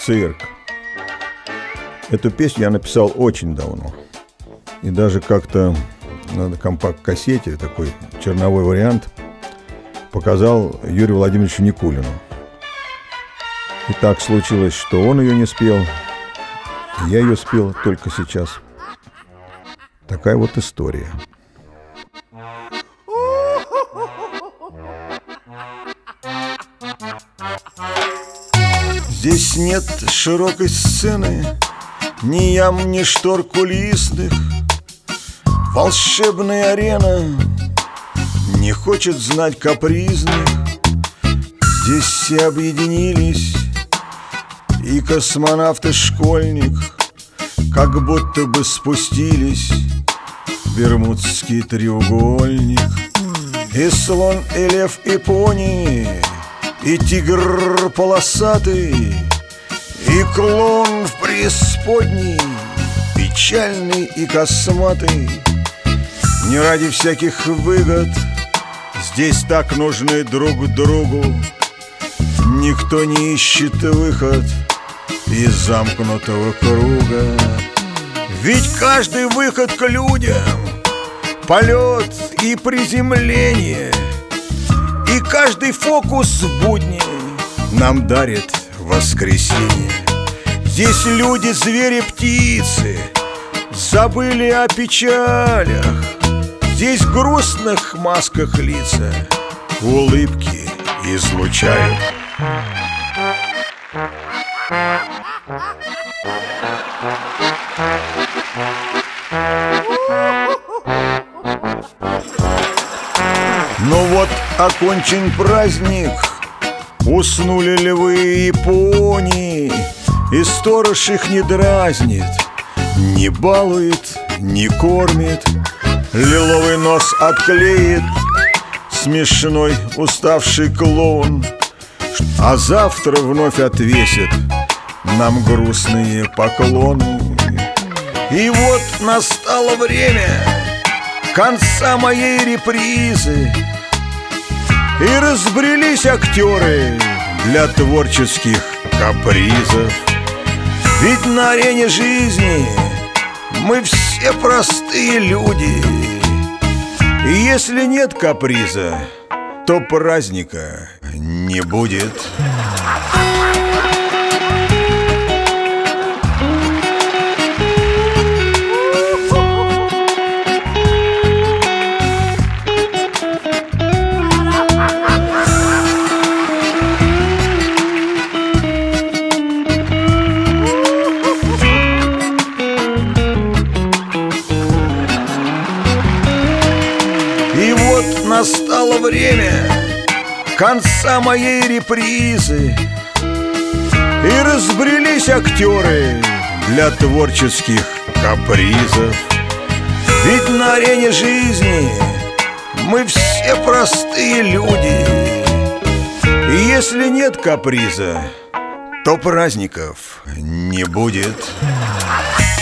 Цирк. Эту песню я написал очень давно. И даже как-то на компакт-кассете, такой черновой вариант, показал Юрию Владимировичу Никулину. И так случилось, что он ее не спел, и я ее спел только сейчас. Такая вот история. Здесь нет широкой сцены, ни ям, ни штор кулисных. Волшебная арена не хочет знать капризных. Здесь все объединились, и космонавт, и школьник, как будто бы спустились в Бермудский треугольник. И слон, и лев, и пони, и тигр полосатый, и клон в преисподней, печальный и косматый. Не ради всяких выгод здесь так нужны друг другу. Никто не ищет выход из замкнутого круга. Ведь каждый выход к людям — полет и приземление. И каждый фокус в будни нам дарит воскресенье. Здесь люди, звери, птицы забыли о печалях. Здесь в грустных масках лица улыбки излучают. Ну вот, окончен праздник, уснули львы и пони, и сторож их не дразнит, не балует, не кормит. Лиловый нос отклеит смешной уставший клоун, а завтра вновь отвесит нам грустные поклоны. И вот настало время конца моей репризы, и разбрелись актеры для творческих капризов. Ведь на арене жизни мы все простые люди, и если нет каприза, то праздника не будет. И вот настало время конца моей репризы, и разбрелись актеры для творческих капризов. Ведь на арене жизни мы все простые люди, и если нет каприза, то праздников не будет.